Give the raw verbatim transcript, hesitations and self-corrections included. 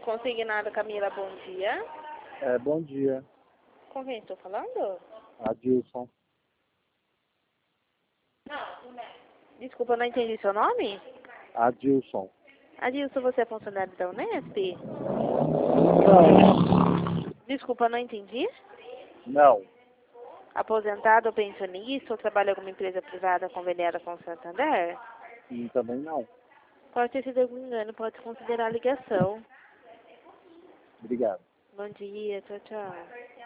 Consignado Camila, bom dia. É, bom dia. Com quem estou falando? Adilson. Desculpa, eu não entendi seu nome. Adilson. Adilson, você é funcionário da Unesp? Não. Desculpa, eu não entendi. Não. Aposentado ou pensionista ou trabalha em alguma empresa privada conveniada com o Santander? Hum, também não. Pode ter sido algum engano, pode considerar a ligação. Obrigado. Bom dia, tchau, tchau.